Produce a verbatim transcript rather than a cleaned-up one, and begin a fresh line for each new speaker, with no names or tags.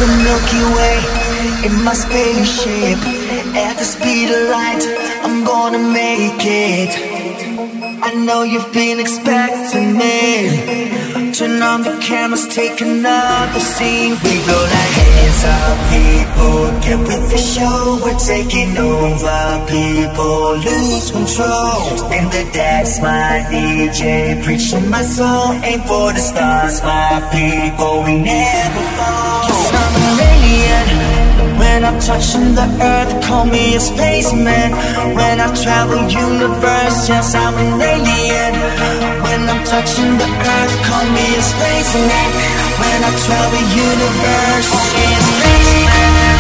the Milky Way in my spaceship. At the speed of light, I'm gonna make it. I know you've been expecting me. Turn on the cameras, take another scene. We blow like hands up, people. Get with the show, we're taking over. People lose control. Spin the decks, my D J. Preaching my soul, aim for the stars, my people. We never fall. Yes, I'm an alien. When I'm touching the earth, call me a spaceman. When I travel universe, yes, I'm an alien. When I'm touching the earth, call me a spaceman. When I travel universe, yeah, spaceman.